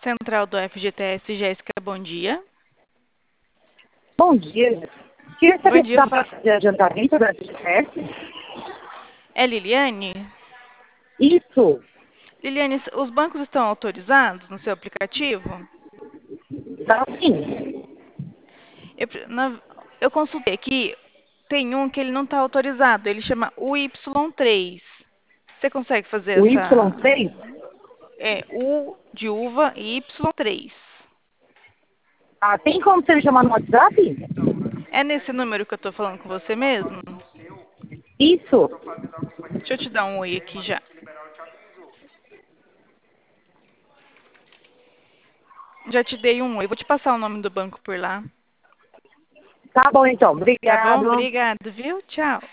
Central do FGTS, Jéssica, bom dia. Bom dia. Queria Bom saber se dia. dá para fazer adiantamento da FGTS. É Liliane? Isso. Liliane, os bancos estão autorizados no seu aplicativo? Dá sim. Eu consultei aqui, tem um que ele não está autorizado, ele chama UY3. Você consegue fazer O essa... Y3? É, U de uva e Y3. Ah, tem como você me chamar no WhatsApp? É nesse número que eu estou falando com você mesmo? Isso. Deixa eu te dar um oi aqui já. Já te dei um oi. Vou te passar o nome do banco por lá. Tá bom, então. Tá bom? Obrigado. Obrigada, viu? Tchau.